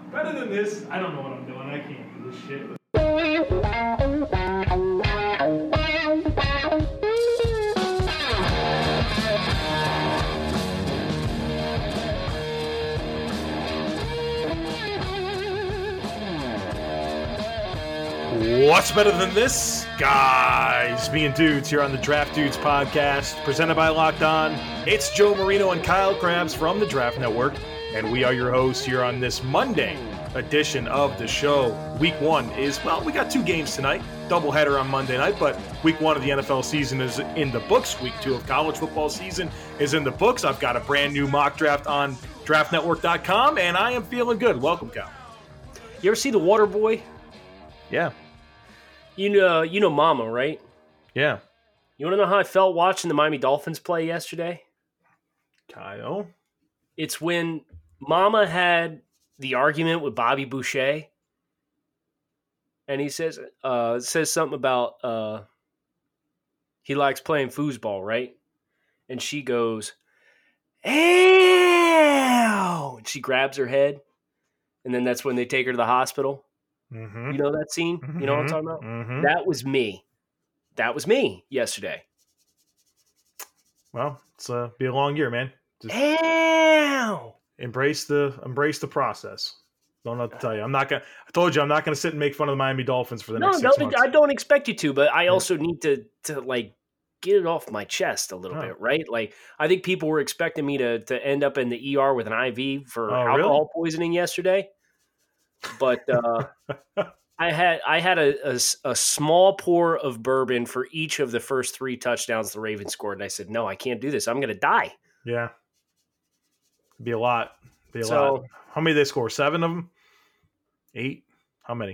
Better than this, I don't know what I'm doing. I can't do this shit. What's better than this? Guys, being dudes here on the Draft Dudes podcast, presented by Locked On. It's Joe Marino and Kyle Krabs from the Draft Network, and we are your hosts here on this Monday edition of the show. Week 1 is, well, we got 2 games tonight, doubleheader on Monday night, but week 1 of the NFL season is in the books. Week 2 of college football season is in the books. I've got a brand new mock draft on draftnetwork.com, and I am feeling good. Welcome, Kyle. You ever see The Water Boy? Yeah. You know Mama, right? Yeah. You want to know how I felt watching the Miami Dolphins play yesterday? Kyle? It's when Mama had the argument with Bobby Boucher, and he says something about he likes playing foosball, right? And she goes, "Ow!" And she grabs her head, and then that's when they take her to the hospital. Mm-hmm. You know that scene? Mm-hmm. You know what I'm talking about? Mm-hmm. That was me. That was me yesterday. Well, it's be a long year, man. Just Ow! embrace the process. Don't know what to tell you. I told you I'm not gonna sit and make fun of the Miami Dolphins for the next 6 months. I don't expect you to, but I also need to like get it off my chest a little bit, right? Like I think people were expecting me to end up in the ER with an IV for alcohol poisoning yesterday. But I had a small pour of bourbon for each of the first 3 touchdowns the Ravens scored, and I said, "No, I can't do this. I'm going to die." Yeah, be a lot. Lot. How many did they score? 7 of them? 8? How many?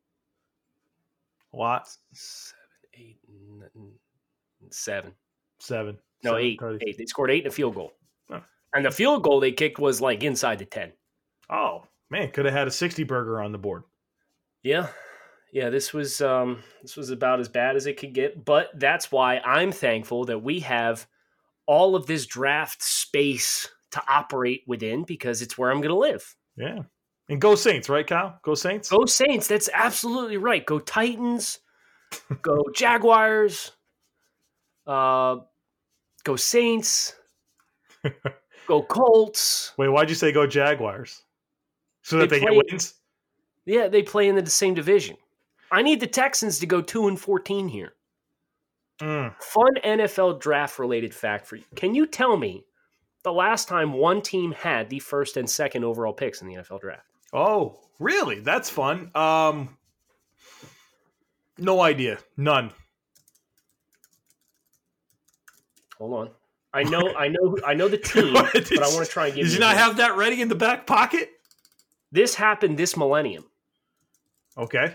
A lot. 7, 8, 7. 7. No, 7, 8. 30. 8. They scored 8 in a field goal, oh. And the field goal they kicked was like inside the 10. Oh man, could have had a 60 burger on the board. Yeah. This was about as bad as it could get, but that's why I'm thankful that we have all of this draft space to operate within because it's where I'm going to live. Yeah, and go Saints, right, Kyle? Go Saints. Go Saints. That's absolutely right. Go Titans. Go Jaguars. Go Saints. Go Colts. Wait, why'd you say go Jaguars? So that they get wins? Yeah, they play in the same division. I need the Texans to go 2-14 here. Fun NFL draft-related fact for you. Can you tell me the last time one team had the first and second overall picks in the NFL draft? Oh, really? That's fun. No idea. None. Hold on. I know the team, but I want to try and give you. Did you not have that ready in the back pocket? This happened this millennium. Okay.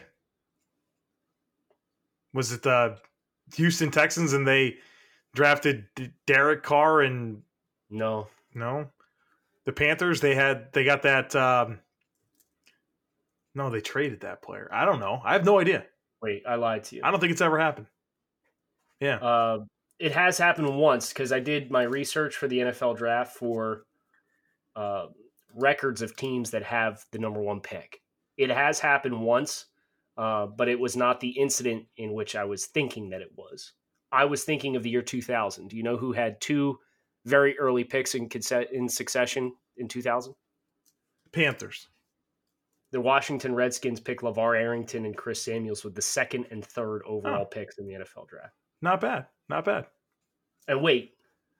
Was it the Houston Texans and they drafted Derek Carr and No. The Panthers, they got that no, they traded that player. I don't know. I have no idea. Wait, I lied to you. I don't think it's ever happened. Yeah. It has happened once because I did my research for the NFL draft for records of teams that have the number 1 pick. It has happened once, but it was not the incident in which I was thinking that it was. I was thinking of the year 2000. Do you know who had 2 very early picks in succession in 2000? Panthers. The Washington Redskins picked LeVar Arrington and Chris Samuels with the 2nd and 3rd overall picks in the NFL draft. Not bad. And wait.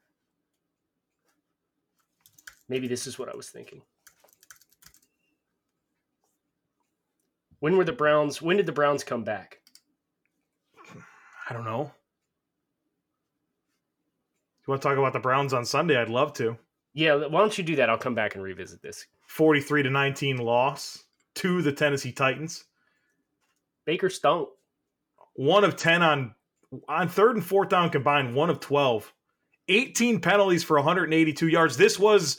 Maybe this is what I was thinking. When did the Browns come back? I don't know. If you want to talk about the Browns on Sunday, I'd love to. Yeah, why don't you do that? I'll come back and revisit this. 43-19 loss to the Tennessee Titans. Baker stunk. 1 of 10 on 3rd and 4th down combined, 1 of 12. 18 penalties for 182 yards. This was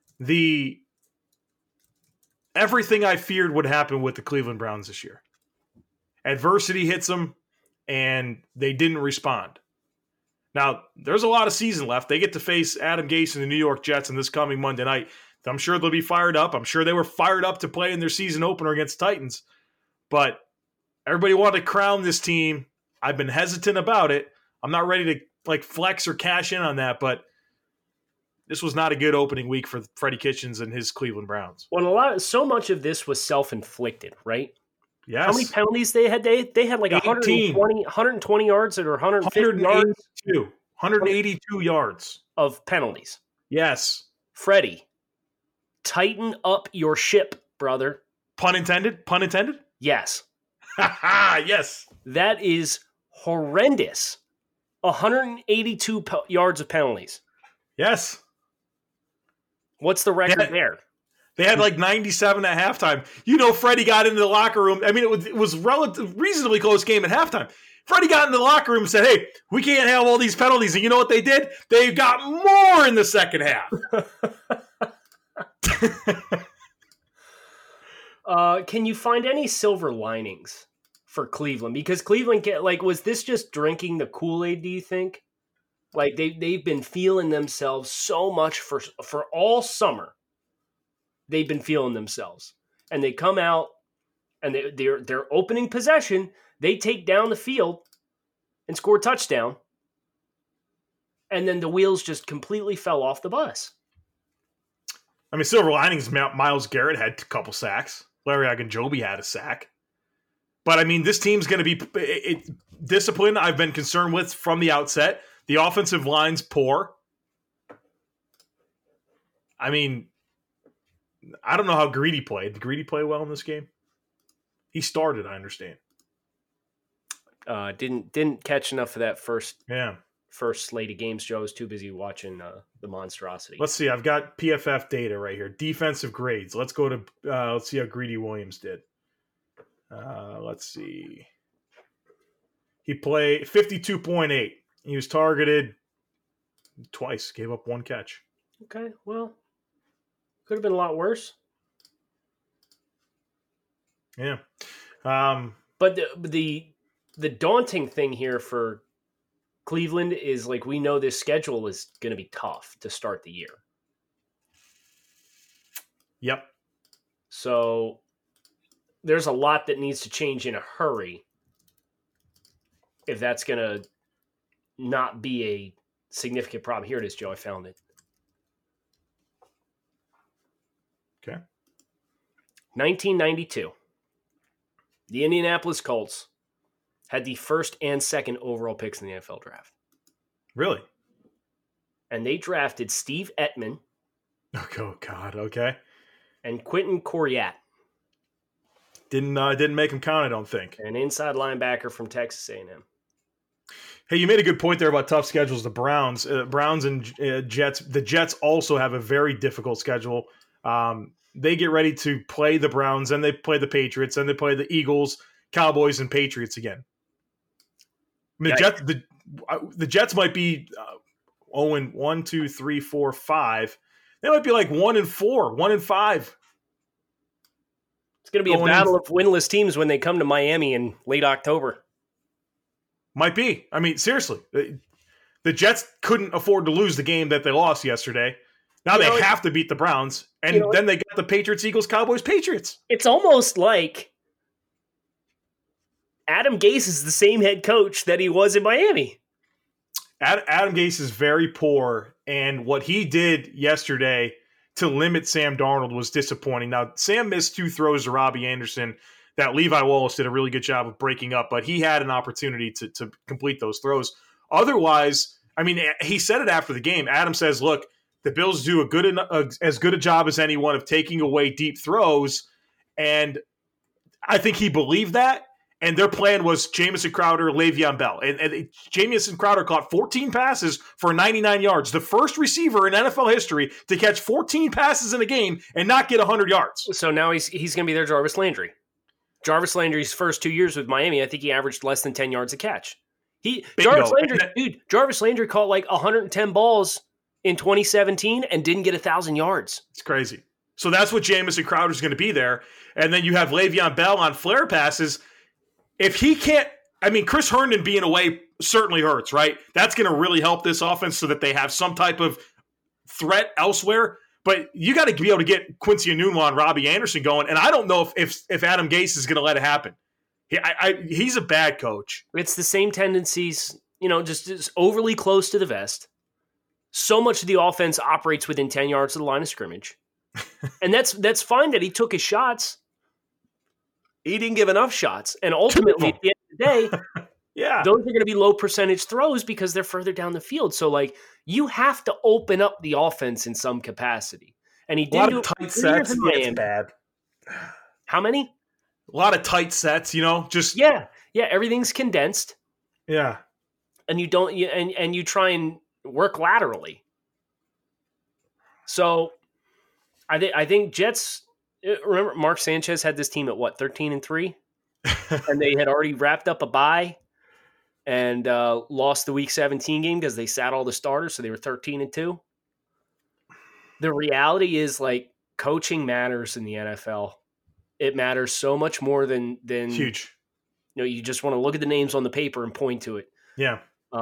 everything I feared would happen with the Cleveland Browns this year. Adversity hits them, and they didn't respond. Now, there's a lot of season left. They get to face Adam Gase and the New York Jets in this coming Monday night. I'm sure they'll be fired up. I'm sure they were fired up to play in their season opener against Titans. But everybody wanted to crown this team. I've been hesitant about it. I'm not ready to flex or cash in on that, but this was not a good opening week for Freddie Kitchens and his Cleveland Browns. Well, so much of this was self-inflicted, right? Yes. How many penalties they had? They had like 120 yards or 150 yards. 182 yards of penalties. Yes. Freddie, tighten up your ship, brother. Pun intended? Pun intended? Yes. Yes. That is horrendous. 182 yards of penalties. Yes. What's the record there? They had like 97 at halftime. You know, Freddie got into the locker room. I mean, it was reasonably close game at halftime. Freddie got into the locker room and said, hey, we can't have all these penalties. And you know what they did? They got more in the second half. Can you find any silver linings for Cleveland? Because Cleveland, was this just drinking the Kool-Aid, do you think? Like, they've been feeling themselves so much for all summer. They've been feeling themselves. And they come out, and they're opening possession. They take down the field and score a touchdown. And then the wheels just completely fell off the bus. I mean, silver linings, Myles Garrett had a couple sacks. Larry Ogunjobi had a sack. But, I mean, this team's going to be disciplined. I've been concerned with from the outset. The offensive line's poor. I mean, I don't know how Greedy played. Did Greedy play well in this game? He started, I understand. Didn't catch enough of that first slate of games. Joe was too busy watching the monstrosity. Let's see. I've got PFF data right here. Defensive grades. Let's go to let's see how Greedy Williams did. Let's see. He played 52.8. He was targeted twice. Gave up one catch. Okay, well, could have been a lot worse. Yeah. But the daunting thing here for Cleveland is, like, we know this schedule is going to be tough to start the year. Yep. So there's a lot that needs to change in a hurry if that's going to not be a significant problem. Here it is, Joe. I found it. Okay. 1992. The Indianapolis Colts had the first and second overall picks in the NFL draft. Really? And they drafted Steve Ettman. Oh, God. Okay. And Quentin Coryatt. Didn't make him count, I don't think. An inside linebacker from Texas A&M. Hey, you made a good point there about tough schedules. The Browns and Jets. The Jets also have a very difficult schedule. They get ready to play the Browns, and they play the Patriots, and they play the Eagles, Cowboys, and Patriots again. I mean, the Jets might be 0-1, 2, 3, 4, 5. They might be like 1-4, 1-5. It's going to be a battle of winless teams when they come to Miami in late October. Might be. I mean, seriously. The Jets couldn't afford to lose the game that they lost yesterday. Now they have to beat the Browns, and then they got the Patriots, Eagles, Cowboys, Patriots. It's almost like Adam Gase is the same head coach that he was in Miami. Adam Gase is very poor, and what he did yesterday to limit Sam Darnold was disappointing. Now, Sam missed 2 throws to Robbie Anderson that Levi Wallace did a really good job of breaking up, but he had an opportunity to complete those throws. Otherwise, I mean, he said it after the game. Adam says, look, the Bills do as good a job as anyone of taking away deep throws, and I think he believed that. And their plan was Jamison Crowder, Le'Veon Bell. And Jamison Crowder caught 14 passes for 99 yards. The first receiver in NFL history to catch 14 passes in a game and not get 100 yards. So now he's going to be their Jarvis Landry. Jarvis Landry's first 2 years with Miami, I think he averaged less than 10 yards a catch. Jarvis Landry caught like 110 balls in 2017 and didn't get 1,000 yards. It's crazy. So that's what Jamison Crowder's going to be there. And then you have Le'Veon Bell on flare passes. If he can't, I mean, Chris Herndon being away certainly hurts, right? That's going to really help this offense so that they have some type of threat elsewhere. But you got to be able to get Quincy Enunwa and Robbie Anderson going. And I don't know if Adam Gase is going to let it happen. He's a bad coach. It's the same tendencies, just overly close to the vest. So much of the offense operates within 10 yards of the line of scrimmage. And that's fine that he took his shots. He didn't give enough shots. And ultimately, at the end of the day, those are going to be low percentage throws because they're further down the field. So, you have to open up the offense in some capacity. And he didn't do it. Tight sets. It's bad. How many? A lot of tight sets, just. Yeah. Everything's condensed. Yeah. And you don't, and you try and work laterally. So I think Jets, remember Mark Sanchez had this team at 13-3? And they had already wrapped up a bye and lost the Week 17 game because they sat all the starters, so they were 13-2. The reality is, coaching matters in the NFL. It matters so much more than huge. You just want to look at the names on the paper and point to it. Yeah.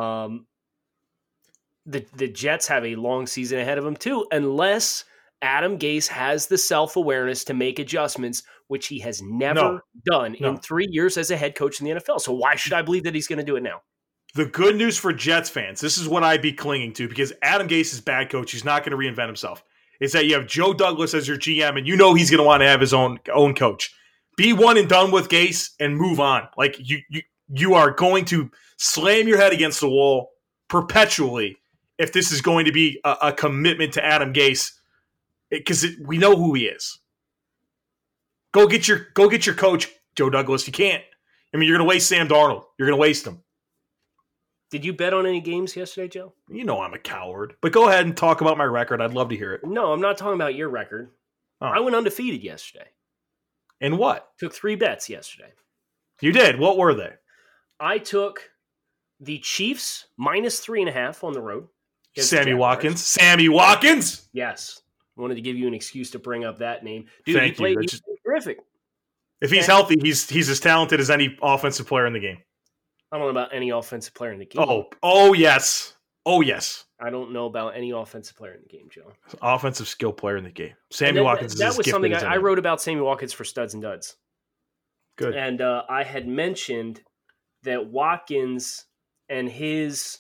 The Jets have a long season ahead of them too, unless Adam Gase has the self-awareness to make adjustments, which he has never done in 3 years as a head coach in the NFL. So why should I believe that he's going to do it now? The good news for Jets fans, this is what I'd be clinging to, because Adam Gase is bad coach. He's not going to reinvent himself. Is that you have Joe Douglas as your GM, and he's going to want to have his own coach. Be one and done with Gase and move on. You are going to slam your head against the wall perpetually if this is going to be a commitment to Adam Gase, because we know who he is. Go get your coach, Joe Douglas. You can't. You're going to waste Sam Darnold. You're going to waste him. Did you bet on any games yesterday, Joe? I'm a coward. But go ahead and talk about my record. I'd love to hear it. No, I'm not talking about your record. Oh. I went undefeated yesterday. In what? Took 3 bets yesterday. You did? What were they? I took the Chiefs -3.5 on the road. Sammy Watkins. Sammy Watkins? Yes. I wanted to give you an excuse to bring up that name. Dude, Thank you. He's terrific. If he's healthy, he's as talented as any offensive player in the game. I don't know about any offensive player in the game. Oh yes. Oh, yes. I don't know about any offensive player in the game, Joe. Offensive skill player in the game. Sammy Watkins is as gifted as anyone. That was something I wrote about Sammy Watkins for Studs and Duds. Good. And I had mentioned that Watkins and his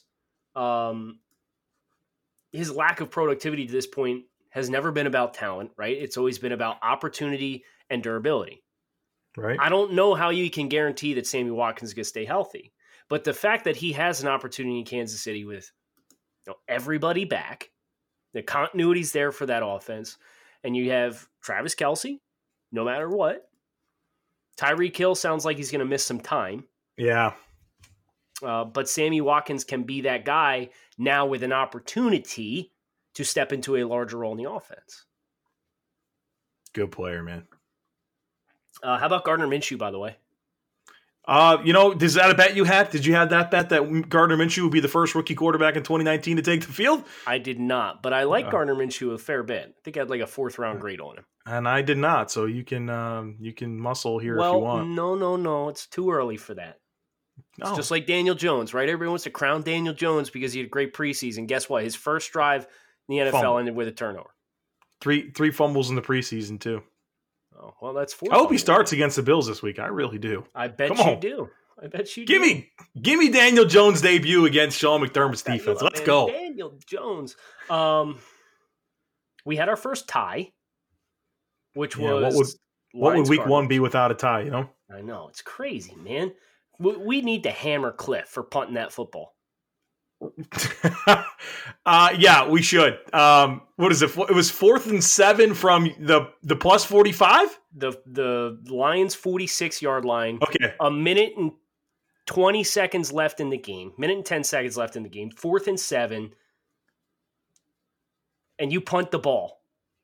lack of productivity to this point has never been about talent, right? It's always been about opportunity and durability. Right. I don't know how you can guarantee that Sammy Watkins is going to stay healthy, but the fact that he has an opportunity in Kansas City with everybody back, the continuity's there for that offense, and you have Travis Kelce, no matter what. Tyreek Hill sounds like he's going to miss some time. Yeah. But Sammy Watkins can be that guy now with an opportunity to step into a larger role in the offense. Good player, man. How about Gardner Minshew, by the way? Is that a bet you had? Did you have that bet that Gardner Minshew would be the first rookie quarterback in 2019 to take the field? I did not, but I like Gardner Minshew a fair bit. I think I had like a 4th-round grade on him. And I did not, so you can muscle here if you want. No. It's too early for that. No. It's just like Daniel Jones, right? Everyone wants to crown Daniel Jones because he had a great preseason. Guess what? His first drive in the NFL ended with a turnover. Three fumbles in the preseason, too. Oh, well, that's 4. I hope he starts against the Bills this week. I really do. I bet you do. I bet you give do. Give me Daniel Jones' debut against Sean McDermott's defense. Let's go. Daniel Jones. We had our first tie, which was what would week 1 be without a tie, I know. It's crazy, man. We need to hammer Cliff for punting that football. Yeah, we should. What is it? It was 4th and 7 from the plus 45? The Lions 46-yard line. Okay. A minute and 20 seconds left in the game. Minute and 10 seconds left in the game. 4th and 7. And you punt the ball.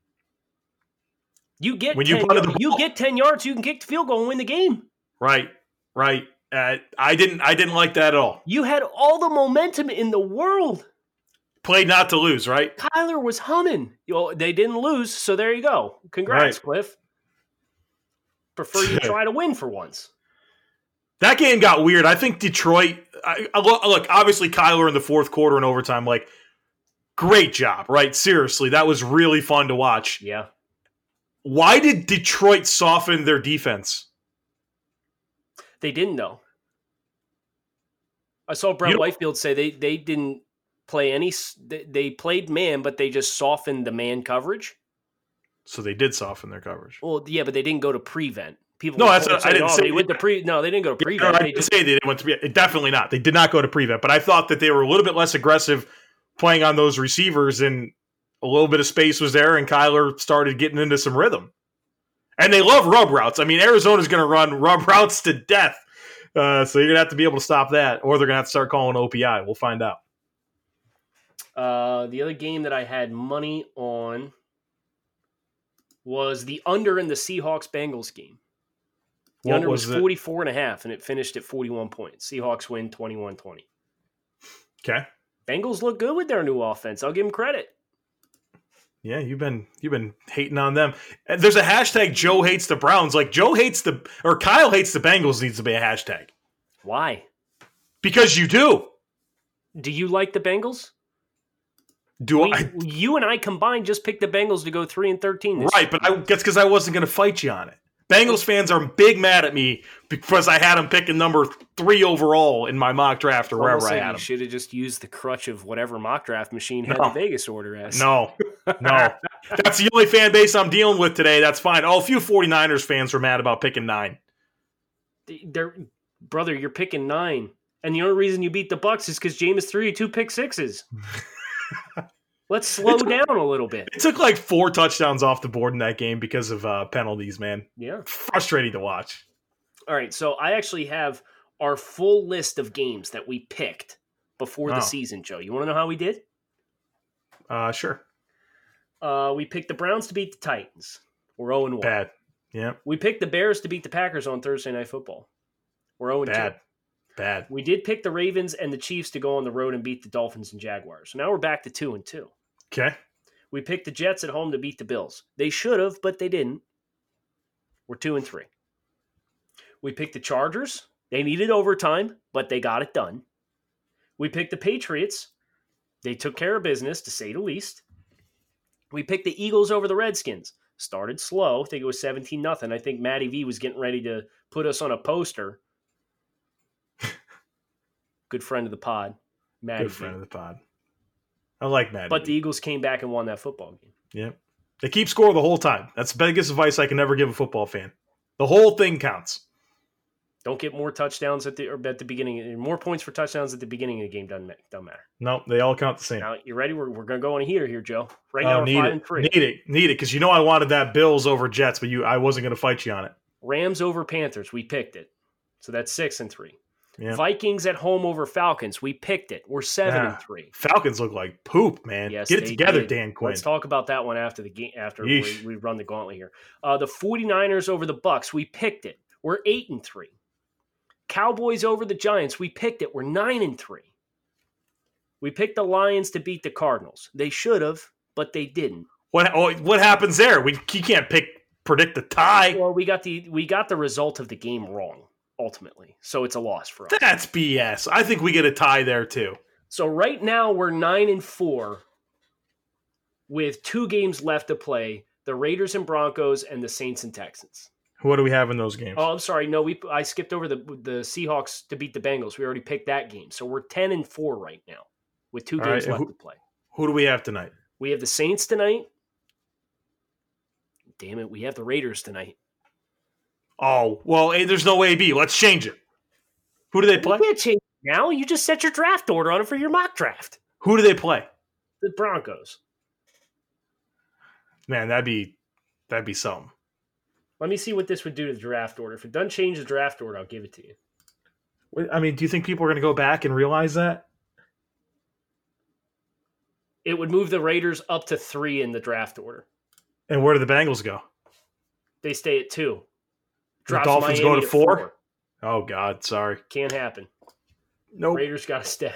You get 10 yards, you can kick the field goal and win the game. Right. I didn't like that at all. You had all the momentum in the world. Played not to lose, right? Kyler was humming. They didn't lose, so there you go. Congrats, right. Cliff. Prefer you try to win for once. That game got weird. I think Detroit. Look, obviously Kyler in the 4th quarter and overtime. great job, right? Seriously, that was really fun to watch. Yeah. Why did Detroit soften their defense? They didn't, though. I saw Brett Whitefield say they didn't play any. They played man, but they just softened the man coverage. So they did soften their coverage. Well, yeah, but they didn't go to prevent. People. No, that's I didn't say they went to No, they didn't go to prevent. No, I didn't say they didn't went to definitely not. They did not go to prevent. But I thought that they were a little bit less aggressive playing on those receivers, and a little bit of space was there, and Kyler started getting into some rhythm. And they love rub routes. I mean, Arizona's going to run rub routes to death. So you're going to have to be able to stop that, or they're going to have to start calling OPI. We'll find out. The other game that I had money on was the under in the Seahawks-Bengals game. The under was 44.5, and it finished at 41 points. Seahawks win 21-20. Okay. Bengals look good with their new offense. I'll give them credit. Yeah, you've been hating on them. There's a hashtag Joe hates the Browns. Like Kyle hates the Bengals needs to be a hashtag. Why? Because you do. Do you like the Bengals? You and I combined just picked the Bengals to go 3-13. Right, but that's because I wasn't going to fight you on it. Bengals fans are big mad at me because I had them picking number 3 overall in my mock draft or wherever I had them. You should have just used the crutch of whatever mock draft machine had the Vegas order as. No. That's the only fan base I'm dealing with today. That's fine. Oh, a few 49ers fans were mad about picking 9. Brother, you're picking 9. And the only reason you beat the Bucs is because Jameis threw you 2 pick sixes. Let's slow down a little bit. It took like 4 touchdowns off the board in that game because of penalties, man. Yeah. Frustrating to watch. All right, so I actually have our full list of games that we picked before the season, Joe. You want to know how we did? Sure. We picked the Browns to beat the Titans. We're 0-1. Bad. Yeah. We picked the Bears to beat the Packers on Thursday Night Football. We're 0-2. Bad. We did pick the Ravens and the Chiefs to go on the road and beat the Dolphins and Jaguars. So now we're back to 2-2. Okay. We picked the Jets at home to beat the Bills. They should have, but they didn't. We're 2-3. We picked the Chargers. They needed overtime, but they got it done. We picked the Patriots. They took care of business, to say the least. We picked the Eagles over the Redskins. Started slow. I think it was 17-0. I think Matty V was getting ready to put us on a poster. Good friend of the pod, Matty V. Good friend of the pod. I like Matty. But the Eagles came back and won that football game. Yeah. They keep score the whole time. That's the biggest advice I can ever give a football fan. The whole thing counts. Don't get more touchdowns at the beginning. More points for touchdowns at the beginning of the game doesn't matter. No, they all count the same. Now, you ready? We're going to go on a heater here, Joe. Right now, we're 5-3. Need it, because I wanted that Bills over Jets, but I wasn't going to fight you on it. Rams over Panthers. We picked it. So that's 6-3. Yeah. Vikings at home over Falcons. We picked it. We're 7-3. Falcons look like poop, man. Yes, get it together, Dan Quinn. Let's talk about that one after the game. After we run the gauntlet here. The 49ers over the Bucs. We picked it. We're 8-3. Cowboys over the Giants. We picked it. We're 9-3. We picked the Lions to beat the Cardinals. They should have, but they didn't. What happens there? You can't predict the tie. Well, we got the result of the game wrong. Ultimately. So it's a loss for us. That's BS. I think we get a tie there too. So right now we're 9-4 with 2 games left to play. The Raiders and Broncos and the Saints and Texans. What do we have in those games? Oh, I'm sorry. No, I skipped over the Seahawks to beat the Bengals. We already picked that game. So we're 10-4 right now with 2 games left to play. Who do we have tonight? We have the Saints tonight. Damn it. We have the Raiders tonight. Oh, well, there's no A-B. Let's change it. Who do they play? You can't change it now. You just set your draft order on it for your mock draft. Who do they play? The Broncos. Man, that'd be something. Let me see what this would do to the draft order. If it doesn't change the draft order, I'll give it to you. I mean, do you think people are going to go back and realize that? It would move the Raiders up to 3 in the draft order. And where do the Bengals go? They stay at 2. The Dolphins go to 4? Oh, God, sorry. Can't happen. Nope. Raiders got to stay.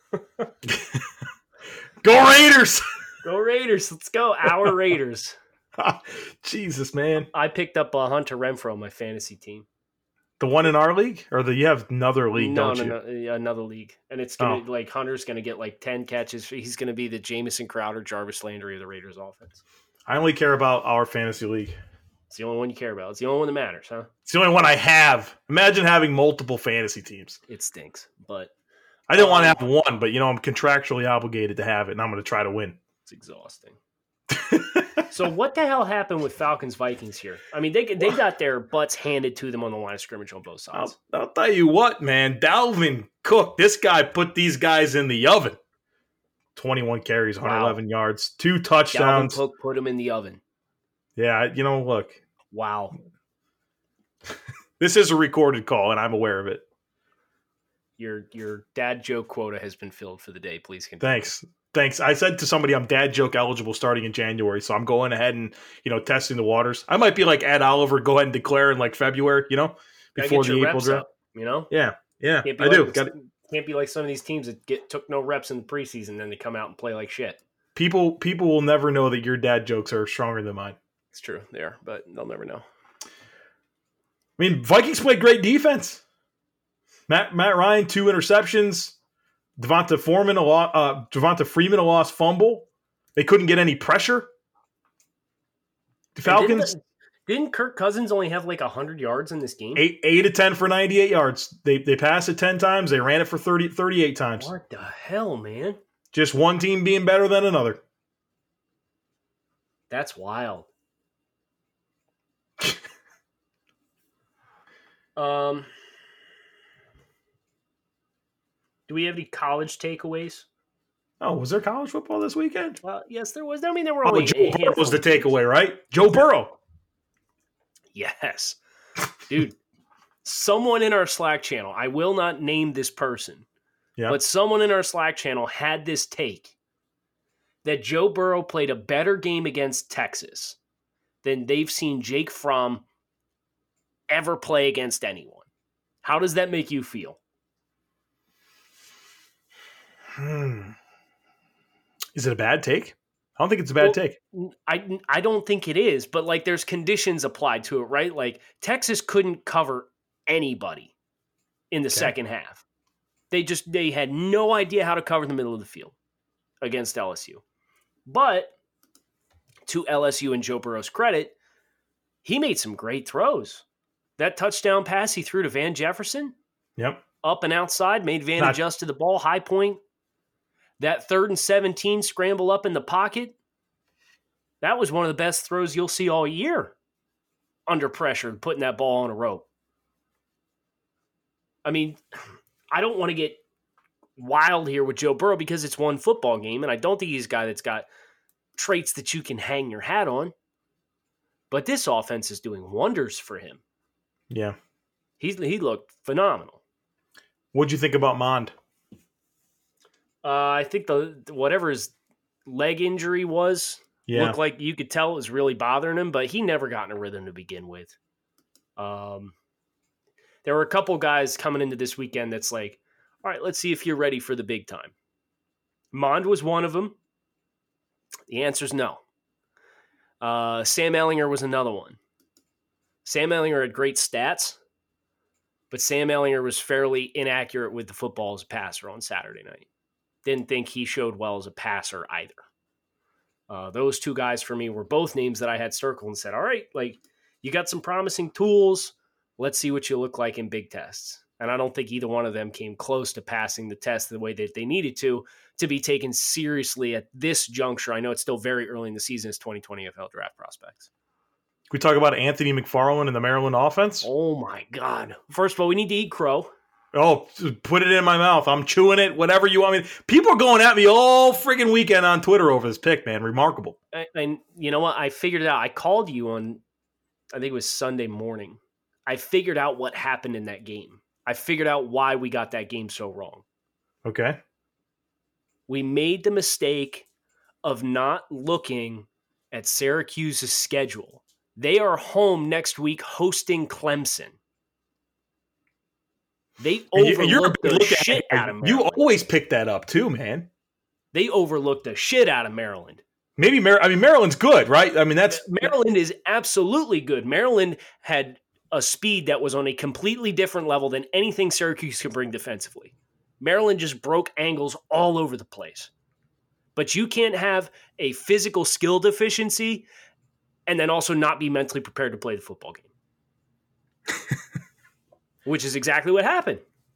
Go Raiders! Go Raiders. Let's go. Our Raiders. Jesus, man. I picked up Hunter Renfrow on my fantasy team. The one in our league, or you have another league? No, don't you? No, another league, and it's gonna Hunter's gonna get 10 catches. He's gonna be the Jamison Crowder, Jarvis Landry of the Raiders offense. I only care about our fantasy league. It's the only one you care about. It's the only one that matters, huh? It's the only one I have. Imagine having multiple fantasy teams. It stinks, but I didn't want to have one, but I'm contractually obligated to have it, and I'm going to try to win. It's exhausting. So what the hell happened with Falcons Vikings here? I mean, they got their butts handed to them on the line of scrimmage on both sides. I'll tell you what, man. Dalvin Cook, this guy put these guys in the oven. 21 carries, 111 yards, 2 touchdowns. Dalvin Cook put him in the oven. Yeah, look. Wow. This is a recorded call, and I'm aware of it. Your dad joke quota has been filled for the day. Please continue. Thanks. I said to somebody I'm dad joke eligible starting in January, so I'm going ahead and testing the waters. I might be like Ed Oliver, go ahead and declare in February, before the April draft. Yeah, I do. Can't be like some of these teams that took no reps in the preseason, and then they come out and play like shit. People will never know that your dad jokes are stronger than mine. It's true, they are, but they'll never know. I mean, Vikings played great defense. Matt Ryan, 2 interceptions. Devonta Freeman a lost fumble. They couldn't get any pressure. The Falcons didn't Kirk Cousins only have 100 yards in this game? 8 of 10 for 98 yards. They passed it 10 times. They ran it for 38 times. What the hell, man? Just one team being better than another. That's wild. Do we have any college takeaways? Oh, was there college football this weekend? Well, yes, there was. I mean, there were only Joe Burrow was the takeaway, right? Joe Burrow. Yes. Dude, someone in our Slack channel, I will not name this person, but someone in our Slack channel had this take that Joe Burrow played a better game against Texas than they've seen Jake Fromm ever play against anyone. How does that make you feel? Is it a bad take? I don't think it's a bad take. I don't think it is, but there's conditions applied to it, right? Texas couldn't cover anybody in the second half. They had no idea how to cover the middle of the field against LSU. But to LSU and Joe Burrow's credit, he made some great throws. That touchdown pass he threw to Van Jefferson, up and outside, made Van adjust to the ball, high point. That 3rd and 17 scramble up in the pocket, that was one of the best throws you'll see all year under pressure, putting that ball on a rope. I mean, I don't want to get wild here with Joe Burrow because it's one football game, and I don't think he's a guy that's got traits that you can hang your hat on. But this offense is doing wonders for him. Yeah. He looked phenomenal. What'd you think about Mond? I think whatever his leg injury was, looked like you could tell it was really bothering him, but he never got in a rhythm to begin with. There were a couple guys coming into this weekend that's all right, let's see if you're ready for the big time. Mond was one of them. The answer's no. Sam Ehlinger was another one. Sam Ehlinger had great stats, but Sam Ehlinger was fairly inaccurate with the football as a passer on Saturday night. Didn't think he showed well as a passer either. Those two guys for me were both names that I had circled and said, all right, you got some promising tools. Let's see what you look like in big tests. And I don't think either one of them came close to passing the test the way that they needed to be taken seriously at this juncture. I know it's still very early in the season as 2020 NFL draft prospects. Can we talk about Anthony McFarland and the Maryland offense? Oh, my God. First of all, we need to eat crow. Oh, put it in my mouth. I'm chewing it, whatever you want me. People are going at me all friggin' weekend on Twitter over this pick, man. Remarkable. And you know what? I figured it out. I called you on, I think it was Sunday morning. I figured out what happened in that game. I figured out why we got that game so wrong. Okay. We made the mistake of not looking at Syracuse's schedule. They are home next week hosting Clemson. They overlooked the shit out of Maryland. You always pick that up too, man. They overlooked the shit out of Maryland. Maryland's good, right? I mean, Maryland is absolutely good. Maryland had a speed that was on a completely different level than anything Syracuse could bring defensively. Maryland just broke angles all over the place. But you can't have a physical skill deficiency and then also not be mentally prepared to play the football game. Which is exactly what happened.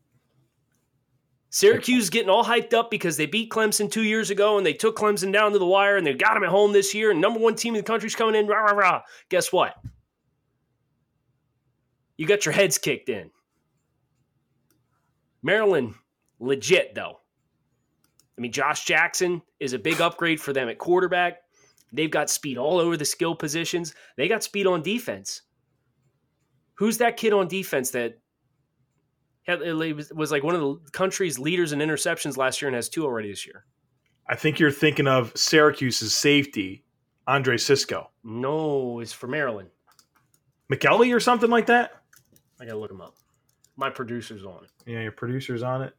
Syracuse getting all hyped up because they beat Clemson 2 years ago and they took Clemson down to the wire and they got them at home this year and number one team in the country's coming in, rah, rah, rah. Guess what? You got your heads kicked in. Maryland, legit though. I mean, Josh Jackson is a big upgrade for them at quarterback. They've got speed all over the skill positions. They got speed on defense. Who's that kid on defense that was like one of the country's leaders in interceptions last year and has 2 already this year? I think you're thinking of Syracuse's safety, Andre Cisco. No, it's for Maryland. McKelvey or something like that? I got to look him up. My producer's on it. Yeah, your producer's on it.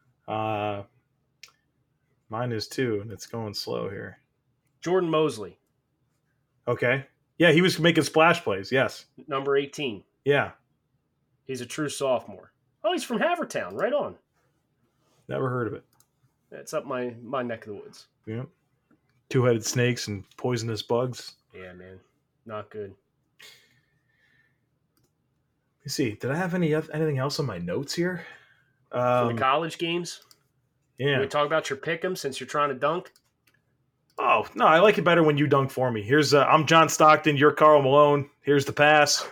Mine is too, and it's going slow here. Jordan Mosley. Okay. Yeah, he was making splash plays, yes. Number 18. Yeah. He's a true sophomore. Oh, he's from Havertown. Right on. Never heard of it. That's up my neck of the woods. Yeah. 2-headed snakes and poisonous bugs. Yeah, man. Not good. Let me see. Did I have anything else on my notes here? For the college games? Yeah. Can we talk about your pick'em since you're trying to dunk? Oh, no, I like it better when you dunk for me. Here's I'm John Stockton, you're Karl Malone. Here's the pass.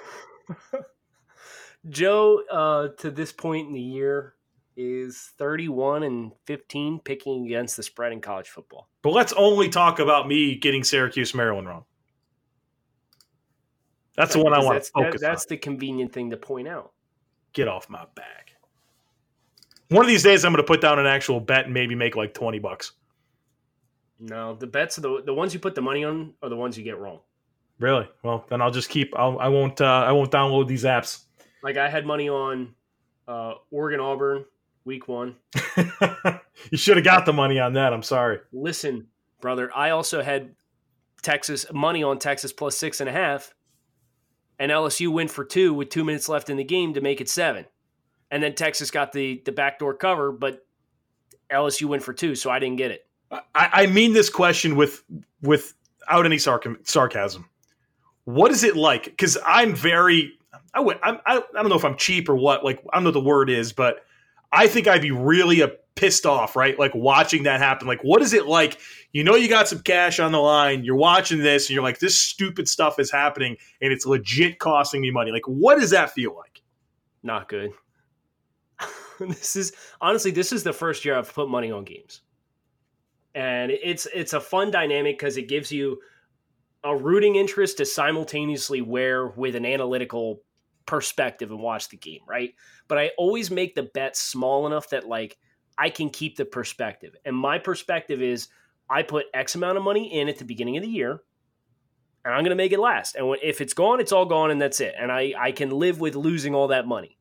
Joe, to this point in the year, is 31-15 picking against the spread in college football. But let's only talk about me getting Syracuse, Maryland wrong. That's the one I want to focus on. That's the convenient thing to point out. Get off my back. One of these days, I'm going to put down an actual bet and maybe make like $20. No, the bets are the ones you put the money on are the ones you get wrong. Really? Well, then I'll just keep. I won't download these apps. Like I had money on Oregon Auburn week 1. You should have got the money on that. I'm sorry. Listen, brother, I also had money on Texas plus 6.5, and LSU went for 2 with 2 minutes left in the game to make it 7. And then Texas got the backdoor cover, but LSU went for 2, so I didn't get it. I mean this question without any sarcasm. What is it like? Because I don't know if I'm cheap or what. Like, I don't know what the word is, but I think I'd be really pissed off, right? Like watching that happen. Like, what is it like? You know, you got some cash on the line. You're watching this, and you're like, this stupid stuff is happening, and it's legit costing me money. Like, what does that feel like? Not good. This is the first year I've put money on games. And it's a fun dynamic because it gives you a rooting interest to simultaneously wear with an analytical perspective and watch the game, right? But I always make the bet small enough that like I can keep the perspective. And my perspective is I put X amount of money in at the beginning of the year, and I'm going to make it last. And if it's gone, it's all gone, and that's it. And I can live with losing all that money.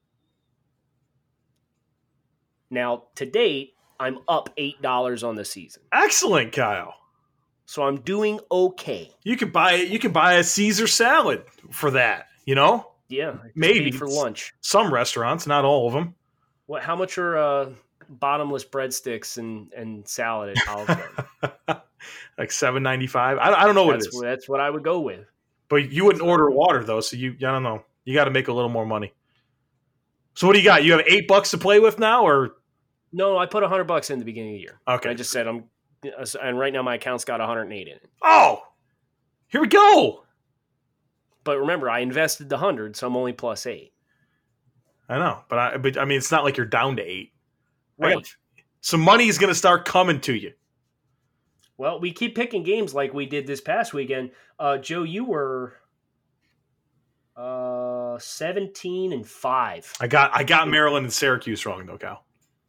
Now, to date, I'm up $8 on the season. Excellent, Kyle. So I'm doing okay. You could buy a Caesar salad for that, you know? Yeah, maybe for lunch. Some restaurants, not all of them. What? How much are bottomless breadsticks and salad at Olive Garden? Like $7.95. I don't know what it is. That's what I would go with. But you wouldn't order water though, so I don't know. You got to make a little more money. So what do you got? You have $8 to play with now, or? No, I put $100 in the beginning of the year. Okay. I just said and right now my account's got 108 in it. Oh, here we go. But remember, I invested the 100, so I'm only plus 8. I know, but I mean, it's not like you're down to 8. Right. Some money is going to start coming to you. Well, we keep picking games like we did this past weekend. Joe, you were 17-5. I got Maryland and Syracuse wrong though, Cal.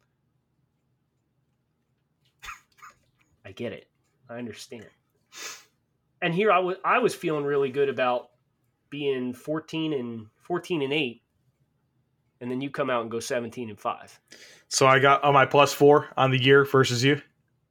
I get it. I understand. And here I was feeling really good about being 14-8, and then you come out and go 17-5. So I got on my +4 on the year versus you.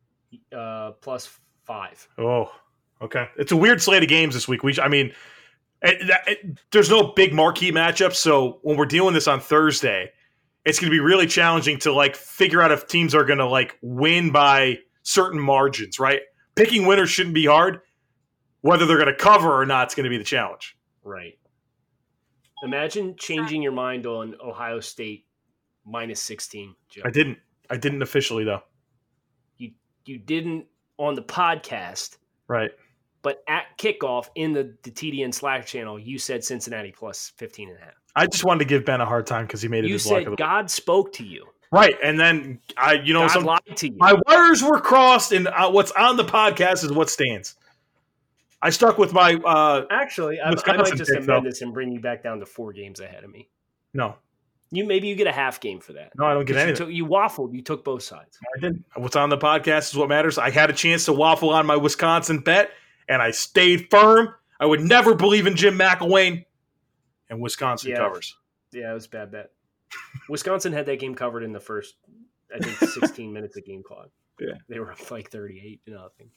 +5. Oh, okay. It's a weird slate of games this week. There's no big marquee matchup, so when we're dealing this on Thursday, it's going to be really challenging to like figure out if teams are going to like win by certain margins, right? Picking winners shouldn't be hard. Whether they're going to cover or not is going to be the challenge. Right. Imagine changing your mind on Ohio State minus 16, Joe. I didn't officially, though. You didn't on the podcast. Right. But at kickoff in the TDN Slack channel, you said Cincinnati plus 15.5. I just wanted to give Ben a hard time because he made it. You said God spoke to you. Right. And then, God lied to you. My wires were crossed, and what's on the podcast is what stands. I stuck with my Actually, I might just amend this and bring you back down to 4 games ahead of me. No. Maybe you get a half game for that. No, I don't get anything. You waffled. You took both sides. I didn't. What's on the podcast is what matters. I had a chance to waffle on my Wisconsin bet, and I stayed firm. I would never believe in Jim McElwain, and Wisconsin covers. Yeah, it was a bad bet. Wisconsin had that game covered in the first, I think, 16 minutes of game clock. Yeah. They were up like 38-0.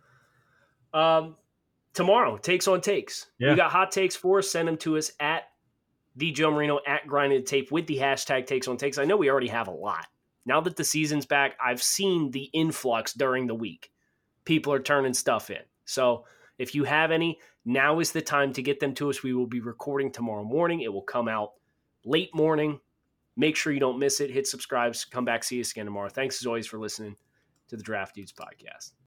Tomorrow, takes on takes. Yeah. You got hot takes for us, send them to us at the Joe Marino at Grinded Tape with the hashtag takes on takes. I know we already have a lot. Now that the season's back, I've seen the influx during the week. People are turning stuff in. So if you have any, now is the time to get them to us. We will be recording tomorrow morning. It will come out late morning. Make sure you don't miss it. Hit subscribe. Come back. See us again tomorrow. Thanks as always for listening to the Draft Dudes podcast.